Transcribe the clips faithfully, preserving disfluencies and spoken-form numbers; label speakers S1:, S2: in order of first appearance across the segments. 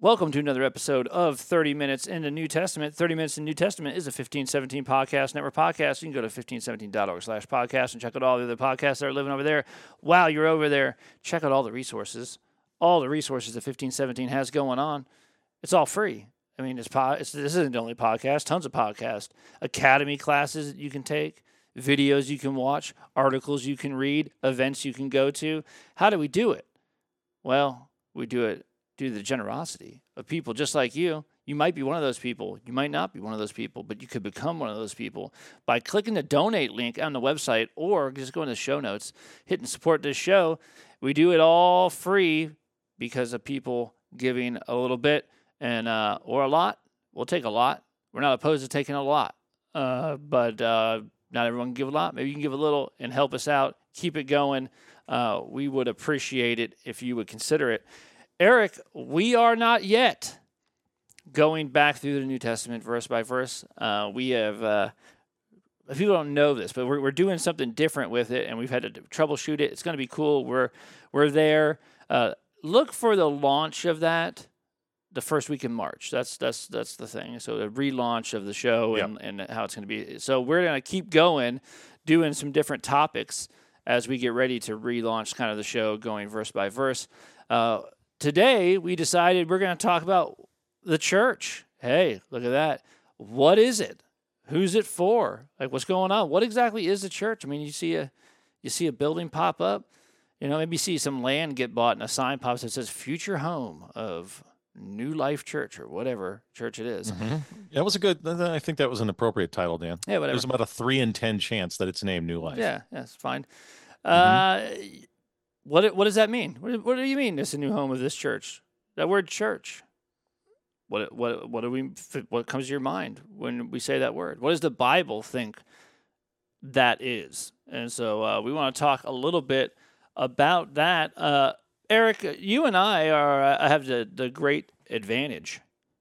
S1: Welcome to another episode of thirty minutes in the New Testament. thirty minutes in the New Testament is a fifteen seventeen Podcast Network podcast. You can go to fifteen seventeen dot org slash podcast and check out all the other podcasts that are living over there. While you're over there, check out all the resources. All the resources that fifteen seventeen has going on. It's all free. I mean, it's, po- it's this isn't the only podcast. Tons of podcasts. Academy classes that you can take. Videos you can watch. Articles you can read. Events you can go to. How do we do it? Well, we do it due to the generosity of people just like you. You might be one of those people. You might not be one of those people, but you could become one of those people by clicking the donate link on the website or just going to the show notes, hitting support this show. We do it all free because of people giving a little bit and uh, or a lot. We'll take a lot. We're not opposed to taking a lot, uh, but uh, not everyone can give a lot. Maybe you can give a little and help us out. Keep it going. Uh, we would appreciate it if you would consider it. Eric, we are not yet going back through the New Testament verse by verse. Uh, we have, uh, people don't know this, but we're, we're doing something different with it, and we've had to troubleshoot it. It's going to be cool. We're we're there. Uh, look for the launch of that the first week in March. That's that's that's the thing. So the relaunch of the show and, yep. and how it's going to be. So we're going to keep going, doing some different topics as we get ready to relaunch kind of the show, going verse by verse. Uh, Today, we decided we're going to talk about the church. Hey, look at that. What is it? Who's it for? Like, what's going on? What exactly is the church? I mean, you see a you see a building pop up. You know, maybe you see some land get bought and a sign pops that says future home of New Life Church or whatever church it is.
S2: Mm-hmm. That was a good, I think that was an appropriate title, Dan.
S1: Yeah, whatever.
S2: There's about a three in ten chance that it's named New Life.
S1: Yeah, that's fine. Mm-hmm. Uh What what does that mean? What, what do you mean it's a new home of this church? That word church. What what what do we what comes to your mind when we say that word? What does the Bible think that is? And so uh, we want to talk a little bit about that. Uh, Eric, you and I are uh, have the, the great advantage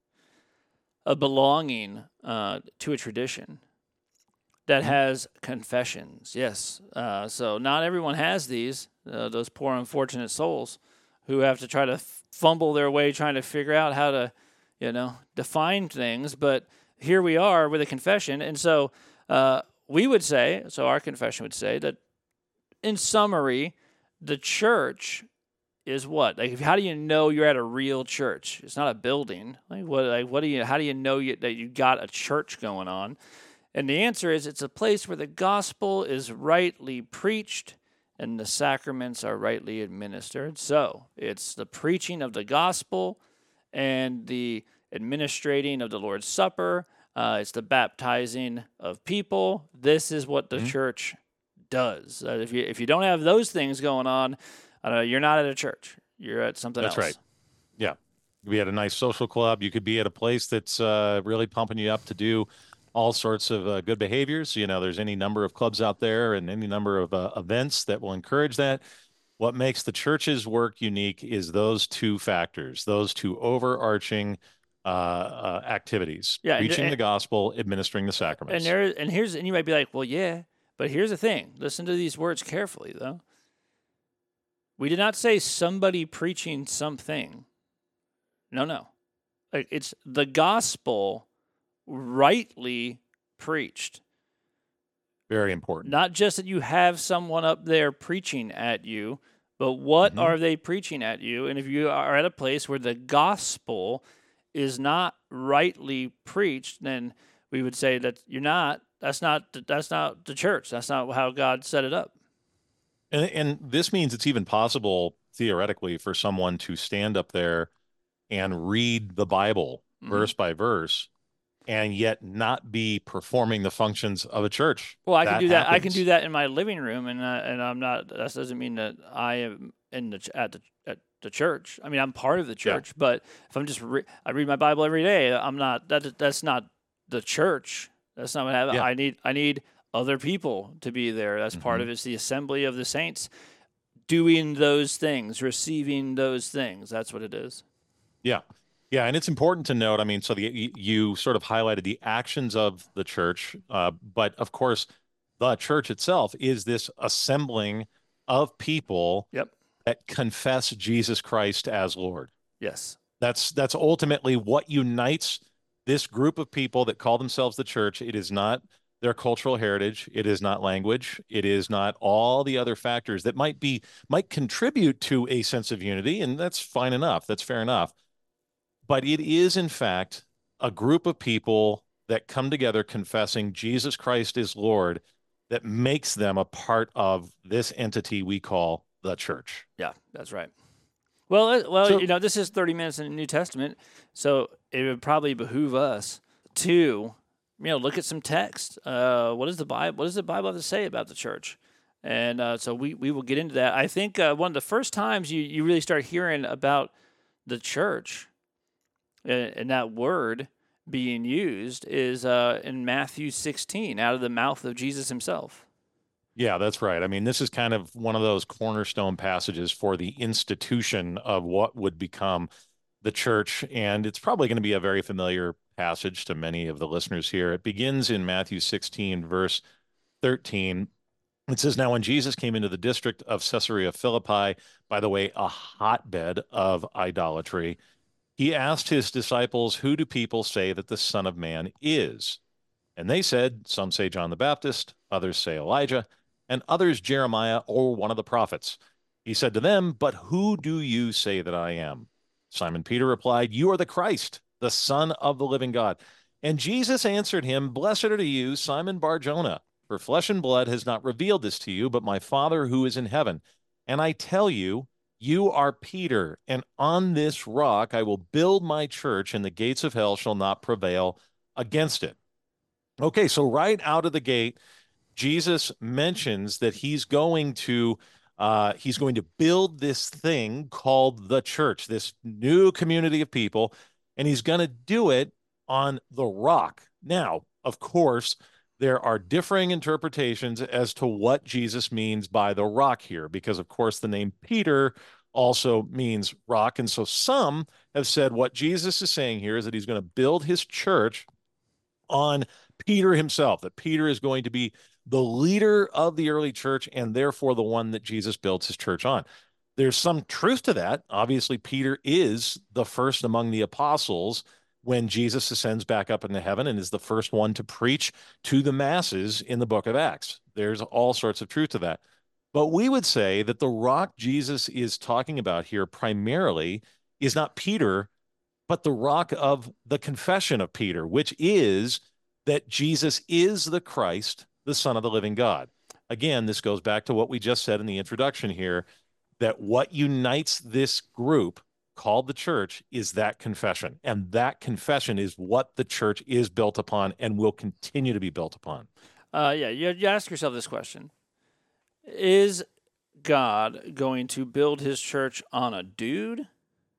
S1: of belonging uh, to a tradition that has confessions. Yes. Uh, so not everyone has these. Uh, those poor unfortunate souls who have to try to f- fumble their way trying to figure out how to, you know, define things. But here we are with a confession. And so uh, we would say, so our confession would say that in summary, the church is what? Like, how do you know you're at a real church? It's not a building. Like, what, like, what do you, how do you know you, that you got a church going on? And the answer is it's a place where the gospel is rightly preached and the sacraments are rightly administered. So it's the preaching of the gospel and the administrating of the Lord's Supper. Uh, it's the baptizing of people. This is what the mm-hmm. church does. Uh, if you if you don't have those things going on, uh, you're not at a church. You're at something
S2: that's
S1: else.
S2: That's right. Yeah. You could be at a nice social club. You could be at a place that's uh, really pumping you up to do all sorts of uh, good behaviors. You know, there's any number of clubs out there and any number of uh, events that will encourage that. What makes the church's work unique is those two factors, those two overarching uh, uh, activities,
S1: yeah,
S2: preaching
S1: and,
S2: the gospel, administering the sacraments.
S1: And there, and here's, and you might be like, well, yeah, but here's the thing. Listen to these words carefully, though. We did not say somebody preaching something. No, no. It's the gospel rightly preached.
S2: Very important.
S1: Not just that you have someone up there preaching at you, but what mm-hmm. are they preaching at you? And if you are at a place where the gospel is not rightly preached, then we would say that you're not. That's not. That's not the church. That's not how God set it up.
S2: And, and this means it's even possible, theoretically, for someone to stand up there and read the Bible mm-hmm. verse by verse, and yet not be performing the functions of a church.
S1: Well, I
S2: that
S1: can do that.
S2: happens.
S1: I can do that in my living room, and uh, and I'm not. That doesn't mean that I am in the at the at the church. I mean, I'm part of the church, yeah. but if I'm just re- I read my Bible every day, I'm not. That that's not the church. That's not what I have. Yeah. I need. I need other people to be there. That's mm-hmm. part of it. It's the assembly of the saints, doing those things, receiving those things. That's what it is.
S2: Yeah. Yeah, and it's important to note, I mean, so the, you sort of highlighted the actions of the church, uh, but of course, the church itself is this assembling of people
S1: yep.
S2: that confess Jesus Christ as Lord.
S1: Yes.
S2: That's that's ultimately what unites this group of people that call themselves the church. It is not their cultural heritage. It is not language. It is not all the other factors that might be might contribute to a sense of unity, and that's fine enough. That's fair enough. But it is, in fact, a group of people that come together confessing Jesus Christ is Lord that makes them a part of this entity we call the church.
S1: Yeah, that's right. Well, uh, well,
S2: So,
S1: you know, this is thirty minutes in the New Testament, so it would probably behoove us to, you know, look at some text. Uh, what does the Bible? What does the Bible have to say about the church? And uh, so we, we will get into that. I think uh, one of the first times you, you really start hearing about the church and, and that word being used is uh, in Matthew sixteen, out of the mouth of Jesus himself.
S2: yeah, that's right. I mean, this is kind of one of those cornerstone passages for the institution of what would become the church. And it's probably going to be a very familiar passage to many of the listeners here. It begins in Matthew sixteen, verse thirteen. It says, "Now when Jesus came into the district of Caesarea Philippi, by the way, a hotbed of idolatry, he asked his disciples, 'Who do people say that the Son of Man is?' And they said, 'Some say John the Baptist, others say Elijah, and others Jeremiah or one of the prophets.' He said to them, 'But who do you say that I am?' Simon Peter replied, 'You are the Christ, the Son of the living God.' And Jesus answered him, 'Blessed are you, Simon Bar-Jonah, for flesh and blood has not revealed this to you, but my Father who is in heaven. And I tell you, you are Peter, and on this rock I will build my church, and the gates of hell shall not prevail against it.'" Okay, so right out of the gate, Jesus mentions that he's going to uh, he's going to build this thing called the church, this new community of people, and he's going to do it on the rock. Now, of course, there are differing interpretations as to what Jesus means by the rock here, because of course the name Peter also means rock. And so some have said what Jesus is saying here is that he's going to build his church on Peter himself, that Peter is going to be the leader of the early church and therefore the one that Jesus builds his church on. There's some truth to that. Obviously, Peter is the first among the apostles when Jesus ascends back up into heaven and is the first one to preach to the masses in the book of Acts. There's all sorts of truth to that. But we would say that the rock Jesus is talking about here primarily is not Peter, but the rock of the confession of Peter, which is that Jesus is the Christ, the Son of the living God. Again, this goes back to what we just said in the introduction here, that what unites this group called the church is that confession. And that confession is what the church is built upon and will continue to be built upon.
S1: Uh, yeah, you, you ask yourself this question. Is God going to build his church on a dude?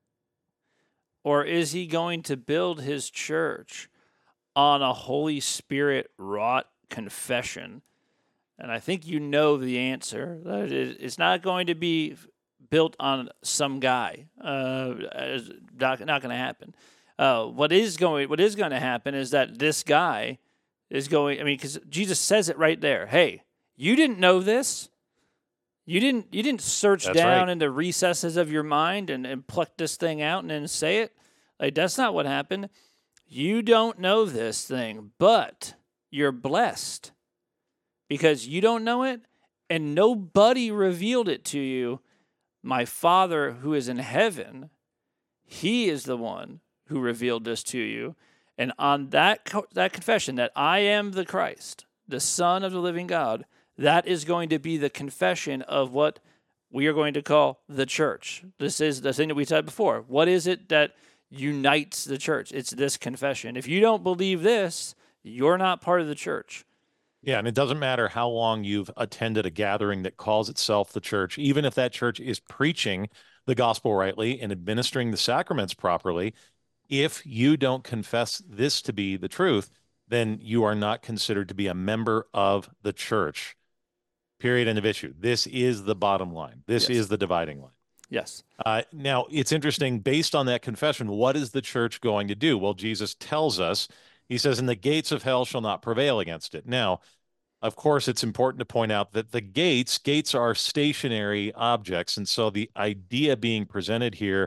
S1: Or is he going to build his church on a Holy Spirit wrought confession? And I think you know the answer. It's not going to be built on some guy. Uh, it's not not going to happen. Uh, what is going What is going to happen is that this guy is going. I mean, because Jesus says it right there. Hey, you didn't know this. You didn't. You didn't search
S2: That's
S1: down
S2: right.
S1: into recesses of your mind and, and pluck this thing out and then say it. Like, that's not what happened. You don't know this thing, but you're blessed because you don't know it and nobody revealed it to you. My Father who is in heaven, he is the one who revealed this to you. And on that, co- that confession that I am the Christ, the Son of the living God, that is going to be the confession of what we are going to call the church. This is the thing that we said before. What is it that unites the church? It's this confession. If you don't believe this, you're not part of the church.
S2: Yeah, and it doesn't matter how long you've attended a gathering that calls itself the church, even if that church is preaching the gospel rightly and administering the sacraments properly, if you don't confess this to be the truth, then you are not considered to be a member of the church. Period. End of issue. This is the bottom line. This
S1: Yes.
S2: is the dividing line.
S1: Yes.
S2: Uh, now, it's interesting, based on that confession, what is the church going to do? Well, Jesus tells us, he says, "And the gates of hell shall not prevail against it." Now, of course, it's important to point out that the gates, gates are stationary objects. And so the idea being presented here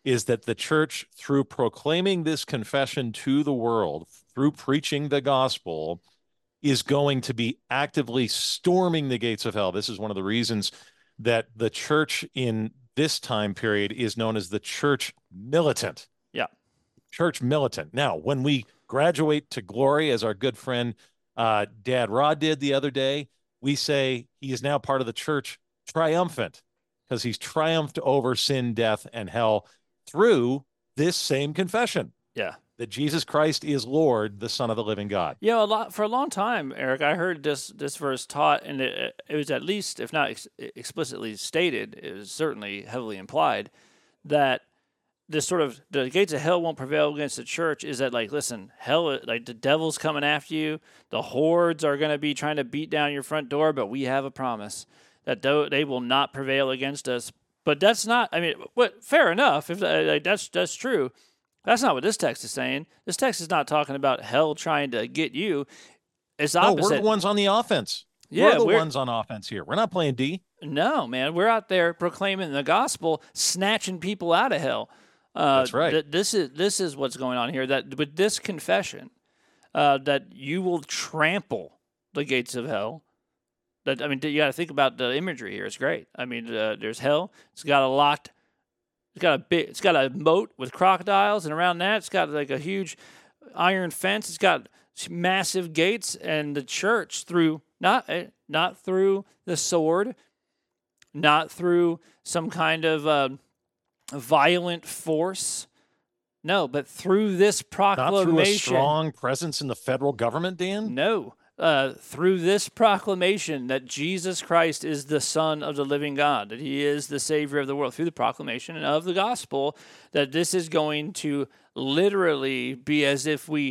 S2: is that the church, through proclaiming this confession to the world, through preaching the gospel, is going to be actively storming the gates of hell. This is one of the reasons that the church in this time period is known as the church militant.
S1: Yeah.
S2: Church militant. Now, when we graduate to glory, as our good friend uh, Dad Rod did the other day, we say he is now part of the church triumphant because he's triumphed over sin, death, and hell through this same confession.
S1: Yeah.
S2: That Jesus Christ is Lord, the Son of the living God.
S1: Yeah, a lot for a long time, Eric. I heard this this verse taught, and it, it was at least, if not ex- explicitly stated, it was certainly heavily implied that this sort of the gates of hell won't prevail against the church. Is that like, listen, hell, like the devil's coming after you, the hordes are going to be trying to beat down your front door, but we have a promise that they will not prevail against us. But that's not. I mean, what? Fair enough. If like, that's that's true. That's not what this text is saying. This text is not talking about hell trying to get you. It's the opposite.
S2: No, we're the ones on the offense.
S1: Yeah,
S2: we're the
S1: we're,
S2: ones on offense here. We're not playing D.
S1: No, man. We're out there proclaiming the gospel, snatching people out of hell. Uh,
S2: That's right.
S1: Th- this is this is what's going on here. That with this confession, uh, that you will trample the gates of hell. That I mean, you got to think about the imagery here. It's great. I mean, uh, there's hell. It's got a locked. It's got a big. It's got a moat with crocodiles, and around that, it's got like a huge iron fence. It's got massive gates, and the church through not not through the sword, not through some kind of uh, violent force. No, but through this proclamation.
S2: Not through a strong presence in the federal government, Dan?
S1: No. Uh, through this proclamation that Jesus Christ is the Son of the living God, that he is the Savior of the world, through the proclamation of the gospel, that this is going to literally be as if we,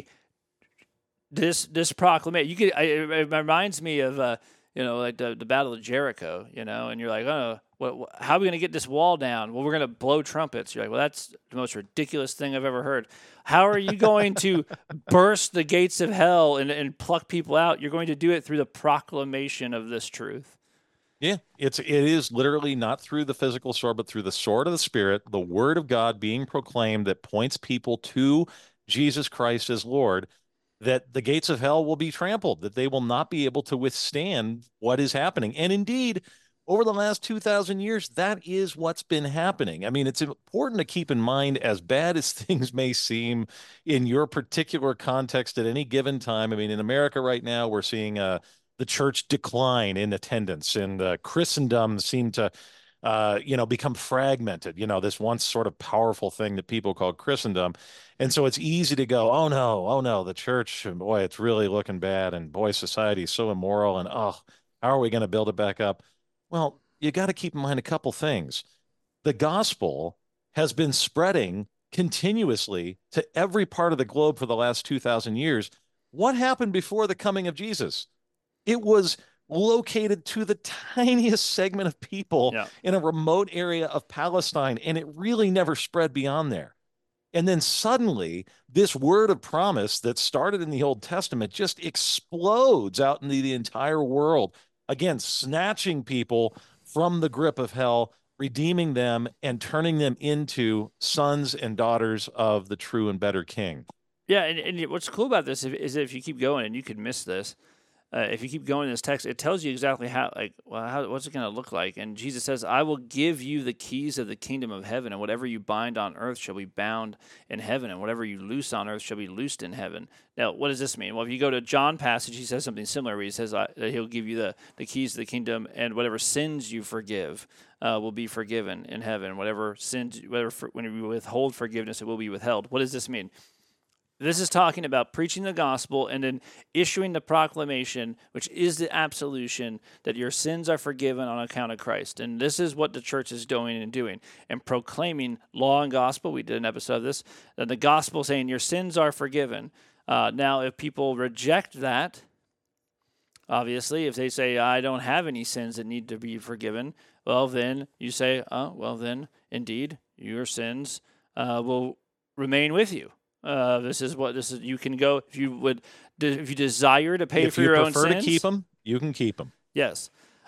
S1: this this proclamation, you could, it, it reminds me of, uh, you know, like the, the Battle of Jericho, you know, and you're like, oh, what, what, how are we going to get this wall down? Well, we're going to blow trumpets. You're like, well, that's the most ridiculous thing I've ever heard. How are you going to burst the gates of hell and, and pluck people out? You're going to do it through the proclamation of this truth.
S2: Yeah, it's it is literally not through the physical sword, but through the sword of the Spirit, the word of God being proclaimed that points people to Jesus Christ as Lord, that the gates of hell will be trampled, that they will not be able to withstand what is happening. And indeed, over the last two thousand years, that is what's been happening. I mean, it's important to keep in mind, as bad as things may seem in your particular context at any given time. I mean, in America right now, we're seeing uh, the church decline in attendance, and uh, Christendom seem to, uh, you know, become fragmented. You know, this once sort of powerful thing that people called Christendom. And so it's easy to go, oh, no, oh, no, the church, and boy, it's really looking bad. And boy, society is so immoral. And, oh, how are we going to build it back up? Well, you got to keep in mind a couple things. The gospel has been spreading continuously to every part of the globe for the last two thousand years. What happened before the coming of Jesus? It was located to the tiniest segment of people
S1: yeah.
S2: in a remote area of Palestine, and it really never spread beyond there. And then suddenly, this word of promise that started in the Old Testament just explodes out into the entire world. Again, snatching people from the grip of hell, redeeming them, and turning them into sons and daughters of the true and better King.
S1: Yeah, and, and what's cool about this is if you keep going, and you could miss this, uh, if you keep going in this text, it tells you exactly how, like, well, how, what's it going to look like. And Jesus says, I will give you the keys of the kingdom of heaven, and whatever you bind on earth shall be bound in heaven, and whatever you loose on earth shall be loosed in heaven. Now, what does this mean? Well, if you go to John passage, he says something similar where he says uh, that he'll give you the, the keys to the kingdom, and whatever sins you forgive uh, will be forgiven in heaven. Whatever sins, whatever for, when you withhold forgiveness, it will be withheld. What does this mean? This is talking about preaching the gospel and then issuing the proclamation, which is the absolution that your sins are forgiven on account of Christ. And this is what the church is doing and doing, and proclaiming law and gospel. We did an episode of this, and the gospel saying your sins are forgiven. Uh, now, if people reject that, obviously, if they say, I don't have any sins that need to be forgiven, well, then you say, oh, well, then, indeed, your sins uh, will remain with you. Uh, this is what this is. You can go if you would, if you desire to pay
S2: if
S1: for your own sins.
S2: If you prefer to keep them, you can keep them.
S1: Yes,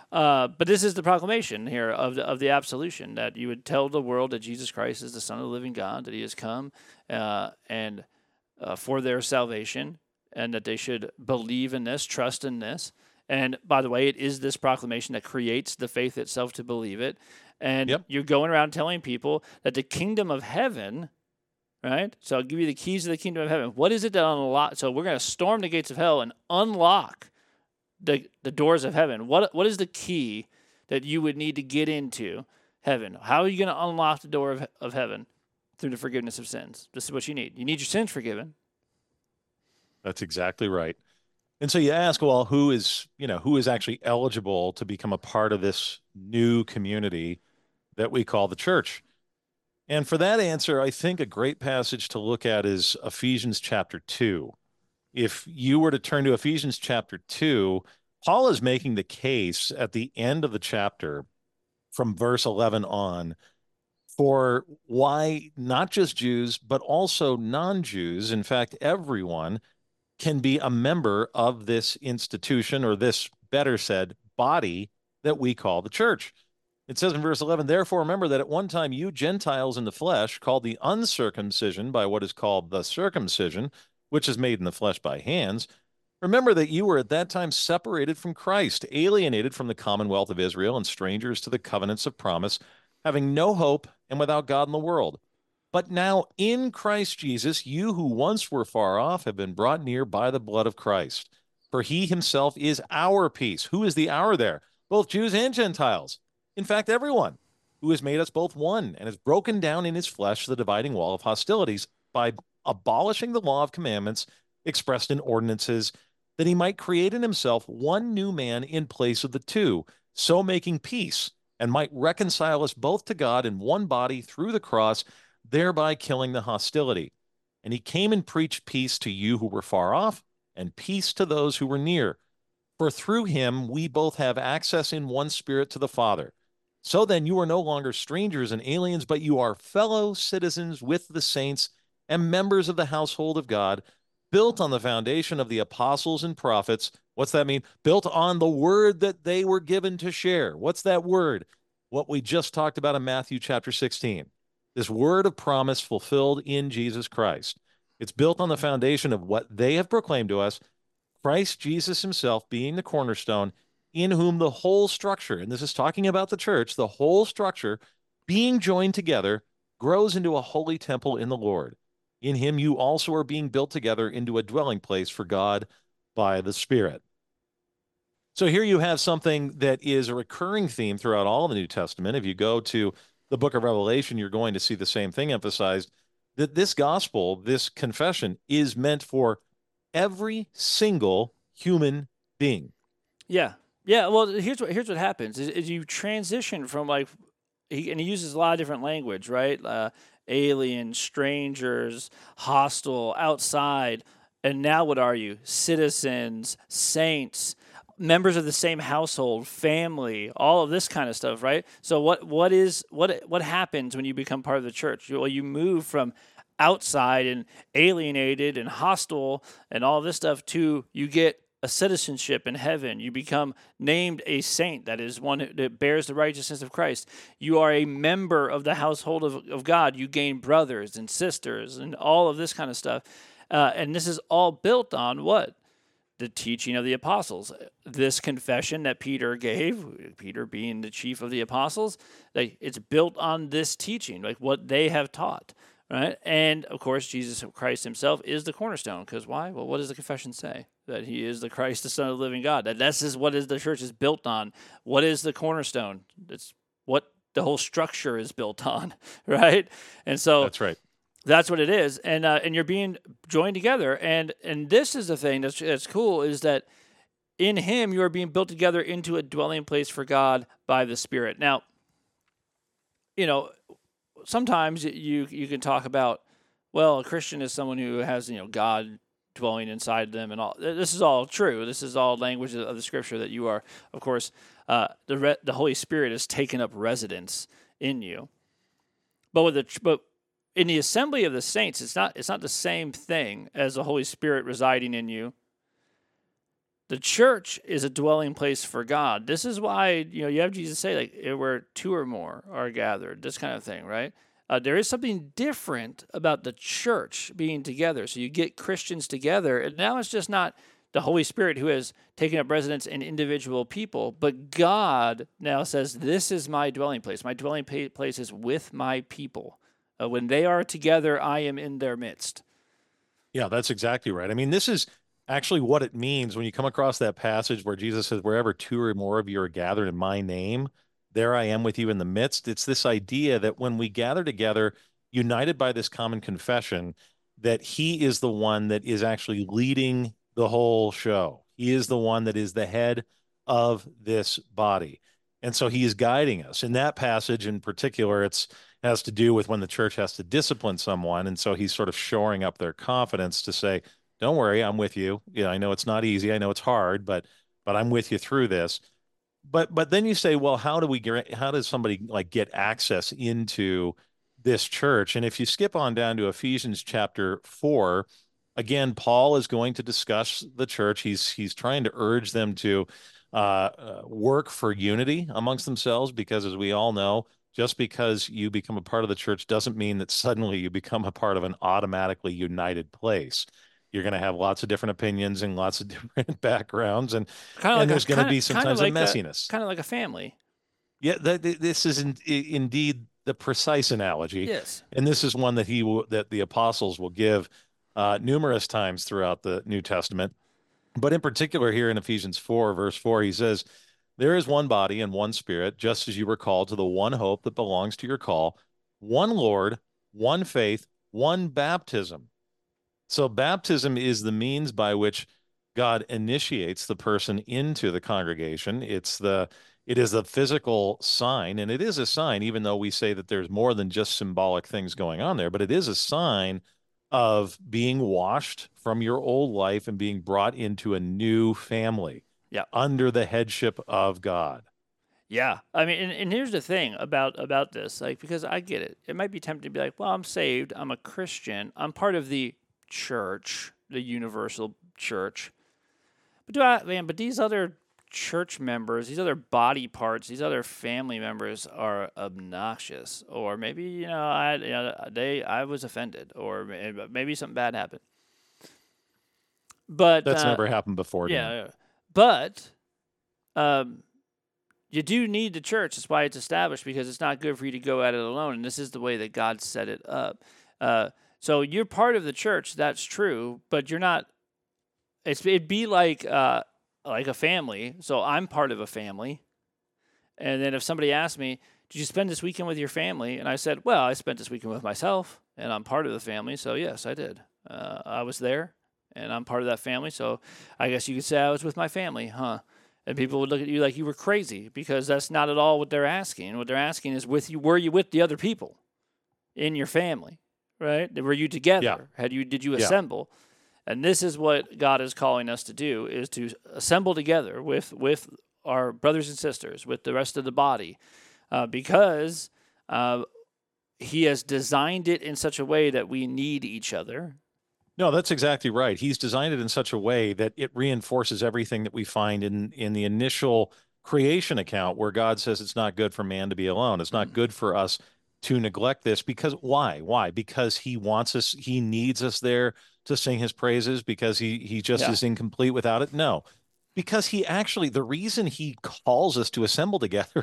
S1: Uh, but this is the proclamation here of the, of the absolution, that you would tell the world that Jesus Christ is the Son of the living God, that he has come uh, and uh, for their salvation, and that they should believe in this, trust in this. And by the way, it is this proclamation that creates the faith itself to believe it. And
S2: Yep.
S1: you're going around telling people that the kingdom of heaven, right? So I'll give you the keys to the kingdom of heaven. What is it that unlock? So we're going to storm the gates of hell and unlock the the doors of heaven. What what is the key that you would need to get into heaven? How are you going to unlock the door of, of heaven? Through the forgiveness of sins. This is what you need. You need your sins forgiven.
S2: That's exactly right. And so you ask, well, who is, you know, who is actually eligible to become a part of this new community that we call the church? And for that answer, I think a great passage to look at is Ephesians chapter two. If you were to turn to Ephesians chapter two, Paul is making the case at the end of the chapter from verse eleven on for why not just Jews, but also non-Jews, in fact, everyone, can be a member of this institution, or this, better said, body that we call the church. It says in verse eleven, therefore remember that at one time you Gentiles in the flesh, called the uncircumcision by what is called the circumcision, which is made in the flesh by hands, remember that you were at that time separated from Christ, alienated from the commonwealth of Israel, and strangers to the covenants of promise, having no hope and without God in the world. But now in Christ Jesus, you who once were far off have been brought near by the blood of Christ. For he himself is our peace. Who is the our there? Both Jews and Gentiles. In fact, everyone, who has made us both one and has broken down in his flesh the dividing wall of hostilities by abolishing the law of commandments expressed in ordinances, that he might create in himself one new man in place of the two, so making peace, and might reconcile us both to God in one body through the cross, thereby killing the hostility. And he came and preached peace to you who were far off, and peace to those who were near. For through him we both have access in one spirit to the Father. So then you are no longer strangers and aliens, but you are fellow citizens with the saints and members of the household of God, built on the foundation of the apostles and prophets. What's that mean? Built on the word that they were given to share. What's that word? What we just talked about in Matthew chapter sixteen. This word of promise fulfilled in Jesus Christ. It's built on the foundation of what they have proclaimed to us, Christ Jesus himself being the cornerstone, in whom the whole structure, and this is talking about the church, the whole structure being joined together grows into a holy temple in the Lord. In him you also are being built together into a dwelling place for God by the Spirit. So here you have something that is a recurring theme throughout all the New Testament. If you go to the book of Revelation, you're going to see the same thing emphasized, that this gospel, this confession, is meant for every single human being.
S1: Yeah. Yeah. Well, here's what here's what happens is, is you transition from like, he, and he uses a lot of different language, right? Uh, alien, strangers, hostile, outside. And now what are you? Citizens, saints, members of the same household, family, all of this kind of stuff, right? So what what is what what happens when you become part of the church? Well, you move from outside and alienated and hostile and all this stuff to you get a citizenship in heaven. You become named a saint, that is one that bears the righteousness of Christ. You are a member of the household of, of God. You gain brothers and sisters and all of this kind of stuff. Uh, and this is all built on what? The teaching of the apostles. This confession that Peter gave, Peter being the chief of the apostles, like it's built on this teaching, like what they have taught, right? And of course, Jesus Christ himself is the cornerstone. Because why? Well, what does the confession say? That he is the Christ, the Son of the living God. That this is what is the church is built on. What is the cornerstone? It's what the whole structure is built on, right? And so
S2: That's right.
S1: That's what it is, and uh, and you're being joined together, and and this is the thing that's that's cool is that in him you are being built together into a dwelling place for God by the Spirit. Now, you know, sometimes you you can talk about, well, a Christian is someone who has, you know, God dwelling inside them, and all. This is all true. This is all language of the Scripture that you are, of course, uh, the re- the Holy Spirit has taken up residence in you, but with the but. In the assembly of the saints, it's not it's not the same thing as the Holy Spirit residing in you The church is a dwelling place for God. This is why, you know, you have Jesus say, like, eh, where two or more are gathered, this kind of thing, right? Uh, there is something different about the church being together. So you get Christians together, and now it's just not the Holy Spirit who has taken up residence in individual people, but God now says, this is my dwelling place. My dwelling pa- place is with my people. Uh, when they are together, I am in their midst.
S2: Yeah, that's exactly right. I mean, this is actually what it means when you come across that passage where Jesus says, wherever two or more of you are gathered in my name, there I am with you in the midst. It's this idea that when we gather together, united by this common confession, that he is the one that is actually leading the whole show. He is the one that is the head of this body. And so he is guiding us. In that passage in particular, it's has to do with when the church has to discipline someone. And so he's sort of shoring up their confidence to say, don't worry, I'm with you. Yeah, I know it's not easy. I know it's hard, but but I'm with you through this. But but then you say, well, how do we get how does somebody like get access into this church? And if you skip on down to Ephesians chapter four, again, Paul is going to discuss the church. He's he's trying to urge them to uh, uh, work for unity amongst themselves, because as we all know, just because you become a part of the church doesn't mean that suddenly you become a part of an automatically united place. You're going to have lots of different opinions and lots of different backgrounds, and
S1: Kind of
S2: and
S1: like
S2: there's
S1: a,
S2: going to
S1: kind
S2: be
S1: of, kind of
S2: sometimes a
S1: like a,
S2: messiness.
S1: kind of like a family.
S2: Yeah, that, this is in, indeed the precise analogy,
S1: Yes.
S2: and this is one that he will, that the apostles will give uh, numerous times throughout the New Testament. But in particular, here in Ephesians four, verse four, he says, there is one body and one spirit, just as you were called to the one hope that belongs to your call, one Lord, one faith, one baptism. So baptism is the means by which God initiates the person into the congregation. It's the it is a physical sign, and it is a sign, even though we say that there's more than just symbolic things going on there, but it is a sign of being washed from your old life and being brought into a new family.
S1: Yeah.
S2: Under the headship of God.
S1: Yeah. I mean, and, and here's the thing about about this, like, because I get it. It might be tempting to be like, well, I'm saved. I'm a Christian. I'm part of the church, the universal church. But do I, man, but these other church members, these other body parts, these other family members are obnoxious, or maybe, you know, I, you know, they, I was offended, or maybe something bad happened. But
S2: That's
S1: uh,
S2: never happened before.
S1: yeah,
S2: Dan.
S1: yeah. But um, you do need the church. That's why it's established, because it's not good for you to go at it alone. And this is the way that God set it up. Uh, so you're part of the church. That's true, but you're not. It's it'd be like uh, like a family. So I'm part of a family, and then if somebody asked me, "Did you spend this weekend with your family?" and I said, "Well, I spent this weekend with myself, and I'm part of the family." So yes, I did. Uh, I was there, and I'm part of that family. So I guess you could say I was with my family, huh? And people would look at you like you were crazy, because that's not at all what they're asking. What they're asking is, with you, were you with the other people in your family, right? Were you together?
S2: Yeah.
S1: Had you did you
S2: Yeah.
S1: assemble? And this is what God is calling us to do: is to assemble together with with our brothers and sisters, with the rest of the body, uh, because uh, He has designed it in such a way that we need each other.
S2: No, that's exactly right. He's designed it in such a way that it reinforces everything that we find in in the initial creation account, where God says it's not good for man to be alone. It's not good for us to neglect this. Because why? Why? Because he wants us, he needs us there to sing his praises, because he he just
S1: Yeah.
S2: is incomplete without it. No. Because he actually, the reason he calls us to assemble together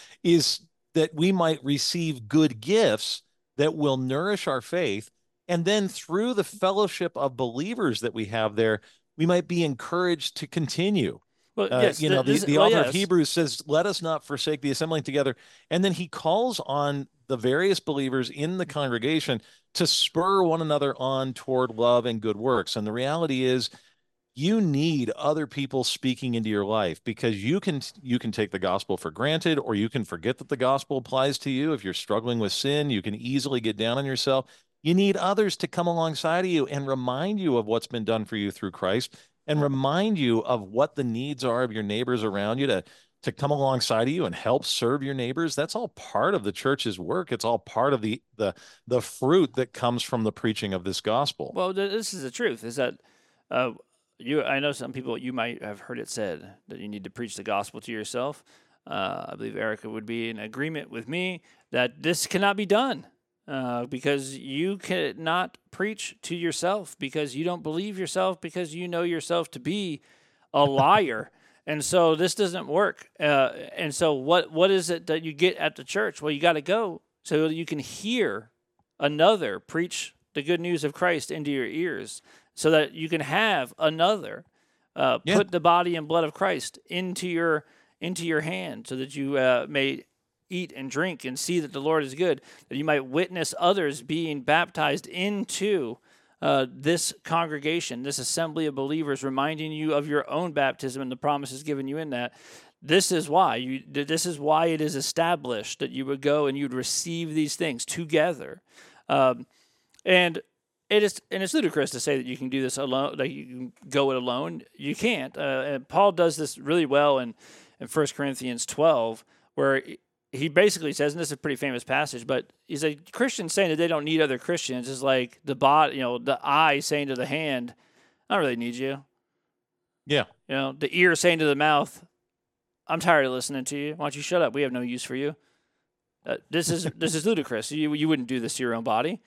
S2: is that we might receive good gifts that will nourish our faith. And then through the fellowship of believers that we have there, we might be encouraged to continue.
S1: Well,
S2: Uh,
S1: yes,
S2: you know, the,
S1: this,
S2: the
S1: well,
S2: author of
S1: yes.
S2: Hebrews says, let us not forsake the assembling together. And then he calls on the various believers in the congregation to spur one another on toward love and good works. And the reality is, you need other people speaking into your life, because you can you can take the gospel for granted, or you can forget that the gospel applies to you. If you're struggling with sin, you can easily get down on yourself. You need others to come alongside of you and remind you of what's been done for you through Christ, and remind you of what the needs are of your neighbors around you, to to come alongside of you and help serve your neighbors. That's all part of the church's work. It's all part of the the the fruit that comes from the preaching of this gospel.
S1: Well, th- this is the truth: is that uh, you, I know some people, you might have heard it said that you need to preach the gospel to yourself. Uh, I believe Erica would be in agreement with me that this cannot be done uh, because you cannot preach to yourself because you don't believe yourself because you know yourself to be a liar. And so this doesn't work. Uh, and so what what is it that you get at the church? Well, you got to go so you can hear another preach the good news of Christ into your ears so that you can have another uh,
S2: Yeah.
S1: put the body and blood of Christ into your into your hand so that you uh, may eat and drink and see that the Lord is good, that you might witness others being baptized into uh, this congregation, this assembly of believers, reminding you of your own baptism and the promises given you in that. This is why you. This is why it is established that you would go and you'd receive these things together, um, and it is and it's ludicrous to say that you can do this alone. That you can go it alone. You can't. Uh, and Paul does this really well in in First Corinthians twelve, where he basically says, and this is a pretty famous passage, but he's a Christian saying that they don't need other Christians is like the body, you know, the eye saying to the hand, "I don't really need you."
S2: Yeah.
S1: You know, the ear saying to the mouth, "I'm tired of listening to you. Why don't you shut up? We have no use for you." Uh, this is this is ludicrous. You you wouldn't do this to your own body.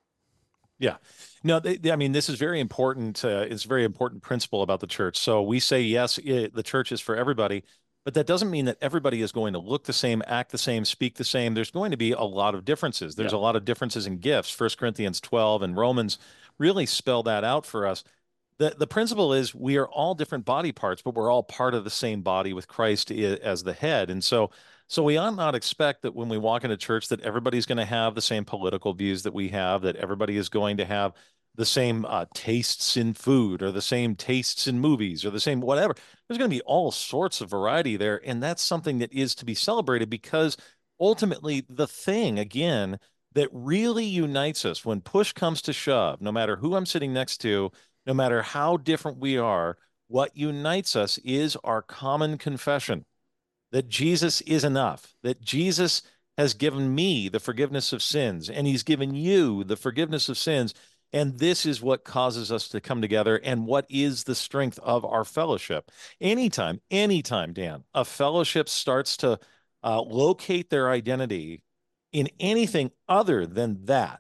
S2: Yeah. No, they, they- I mean, this is very important. Uh, it's a very important principle about the church. So we say, yes, it, the church is for everybody, but that doesn't mean that everybody is going to look the same, act the same, speak the same. There's going to be a lot of differences. There's
S1: Yeah.
S2: a lot of differences in gifts. First Corinthians twelve and Romans really spell that out for us. The, the principle is we are all different body parts, but we're all part of the same body with Christ i- as the head. And so, so we ought not expect that when we walk into church that everybody's going to have the same political views that we have, that everybody is going to have the same uh, tastes in food or the same tastes in movies or the same whatever. There's going to be all sorts of variety there. And that's something that is to be celebrated because ultimately the thing, again, that really unites us when push comes to shove, no matter who I'm sitting next to, no matter how different we are, what unites us is our common confession that Jesus is enough, that Jesus has given me the forgiveness of sins, and he's given you the forgiveness of sins. And this is what causes us to come together and what is the strength of our fellowship. Anytime, anytime, Dan, a fellowship starts to uh, locate their identity in anything other than that,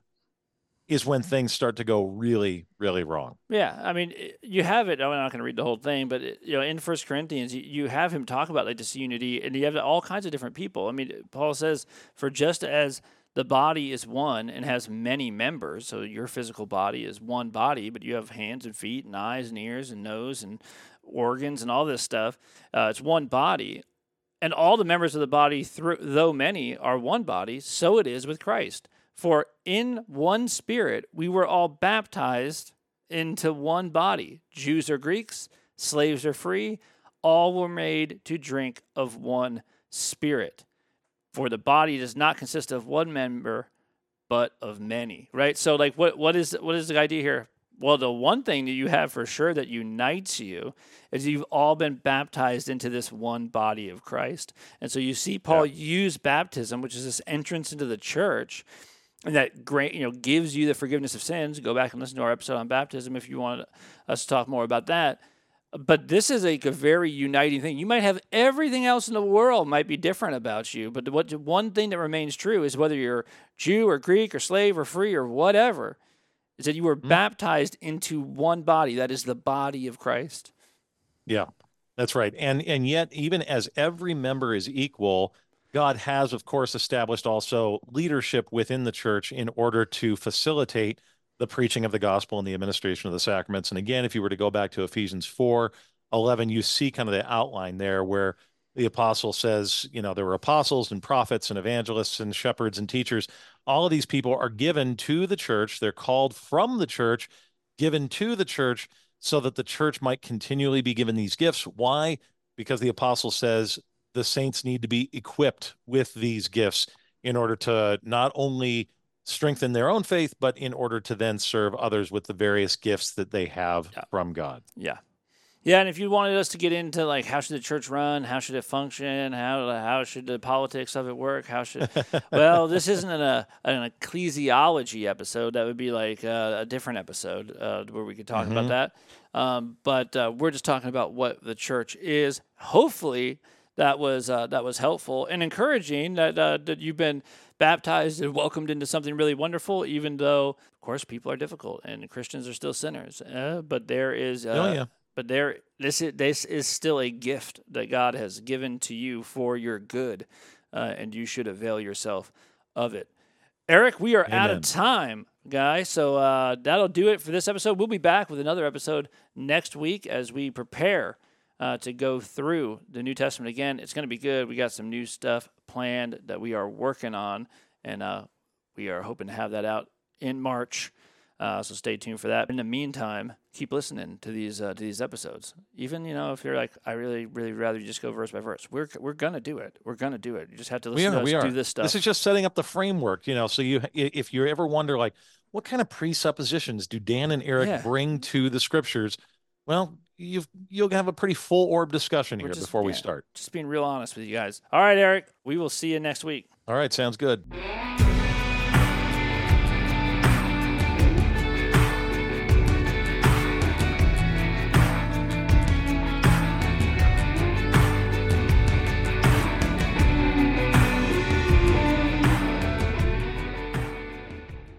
S2: is when things start to go really, really wrong.
S1: Yeah, I mean, i- you have it. I'm not going to read the whole thing, but it, you know, in First Corinthians, you, you have him talk about like this unity, and you have all kinds of different people. I mean, Paul says, "For just as the body is one and has many members, so your physical body is one body, but you have hands and feet and eyes and ears and nose and organs and all this stuff. Uh, it's one body, and all the members of the body, through, though many, are one body. So it is with Christ." For in one Spirit we were all baptized into one body, Jews or Greeks, slaves or free, all were made to drink of one Spirit. For the body does not consist of one member, but of many. Right? So, like, what what is what is the idea here? Well, the one thing that you have for sure that unites you is you've all been baptized into this one body of Christ. And so you see Paul
S2: Yeah.
S1: use baptism, which is this entrance into the church, and that great, you know, gives you the forgiveness of sins. Go back and listen to our episode on baptism if you want us to talk more about that. But this is like a very uniting thing. You might have everything else in the world might be different about you, but what one thing that remains true is whether you're Jew or Greek or slave or free or whatever, is that you were
S2: Mhm.
S1: baptized into one body. That is the body of Christ.
S2: Yeah, that's right. And and yet, even as every member is equal, God has, of course, established also leadership within the church in order to facilitate the preaching of the gospel and the administration of the sacraments. And again, if you were to go back to Ephesians four eleven, you see kind of the outline there where the apostle says, you know, there were apostles and prophets and evangelists and shepherds and teachers. All of these people are given to the church. They're called from the church, given to the church so that the church might continually be given these gifts. Why? Because the apostle says the saints need to be equipped with these gifts in order to not only strengthen their own faith, but in order to then serve others with the various gifts that they have
S1: Yeah.
S2: from God.
S1: Yeah. Yeah, and if you wanted us to get into like how should the church run, how should it function, how how should the politics of it work, how should well, this isn't an, a, an ecclesiology episode. That would be like uh, a different episode uh, where we could talk
S2: Mm-hmm.
S1: about that. Um, but uh, we're just talking about what the church is. Hopefully, that was uh, that was helpful and encouraging. That uh, that you've been baptized and welcomed into something really wonderful, even though, of course, people are difficult and Christians are still sinners. Uh, but there is. Uh,
S2: Oh, yeah.
S1: But there, this is this is still a gift that God has given to you for your good, uh, and you should avail yourself of it. Eric, we are out of
S2: Amen.
S1: time, guys. So uh, that'll do it for this episode. We'll be back with another episode next week as we prepare uh, to go through the New Testament again. It's going to be good. We got some new stuff planned that we are working on, and uh, we are hoping to have that out in March. Uh, so stay tuned for that. In the meantime, keep listening to these uh, to these episodes. Even you know if you're like, I really really rather you just go verse by verse. We're we're gonna do it. We're gonna do it. You just have to
S2: We
S1: listen
S2: are,
S1: to us
S2: we are.
S1: do this stuff.
S2: This is just setting up the framework, you know. So you, if you ever wonder, like, what kind of presuppositions do Dan and Eric
S1: Yeah.
S2: bring to the scriptures? Well, you've you'll have a pretty full orb discussion
S1: We're
S2: here
S1: just-
S2: before we
S1: yeah,
S2: start.
S1: Just being real honest with you guys. All right, Eric. We will see you next week.
S2: All right, sounds good.